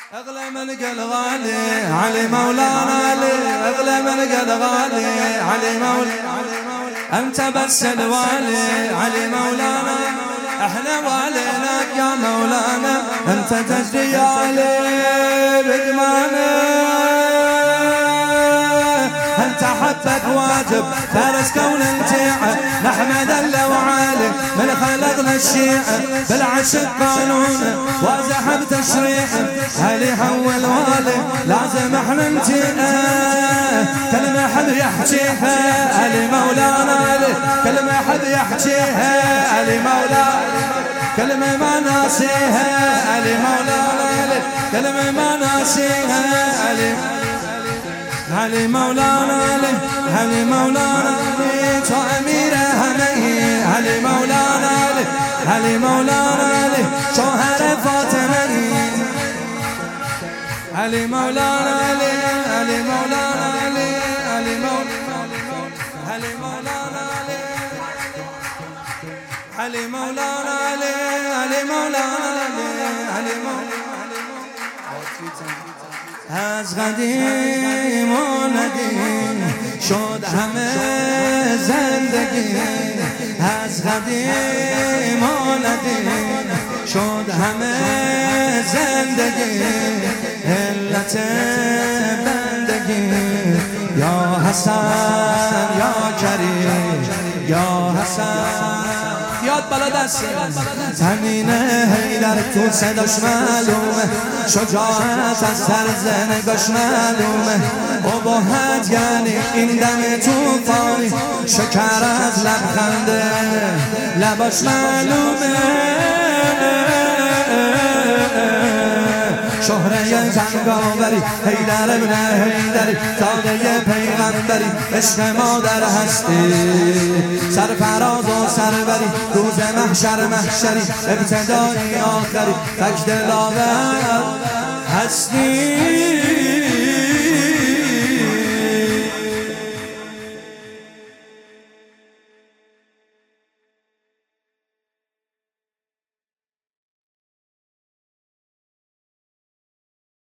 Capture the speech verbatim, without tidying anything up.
اغلى من قل غالي علي مولانا علي، اغلى من قل غالي علي مولانا، انت بس الوالي علي مولانا، احنا واليناك يا مولانا، انت تجري علي بدمانه، انت حبك واجب فارس كون انتيعه، نحمد الله وعالي من خلقنا الشيعه، بالعشق قانونه وازحب تشريعه، هلي حول والي لازم احنا ننتيعه، كلمه حد يحكيها هلي مولانا علي، كلمه حد يحكيها هلي مولانا، كلمه ما ناسيها هلي مولانا علي، كلمه ما ناسيها هلي علي مولانا علي، علي مولانا علي، تو امیر همه علي مولانا علي، علي مولانا علي، شوهر فاطمه علي مولانا علي، علي مولانا علي، علي مولانا علي مولانا علي، علي مولانا علي، علي مولانا علي مولانا از قدیم و ندیم شد همه زندگی، از قدیم و ندیم شد همه زندگی، علت بندگی یا حسن یا کریم یا حسن، یاد بالا دست تنینه حیدر تو صداش معلومه، شجاعت از سرزنگاش معلومه، ابهت یعنی این دم توفانی، شکر از لبخنده لباش معلومه، شهره زنگاوری حیدر ابن حیدری، ساده پیغمبری، عشق مادر هستی، سرفراز و سروری، روز محشر محشری، ابتدایی آخری، تک دلاور هستی.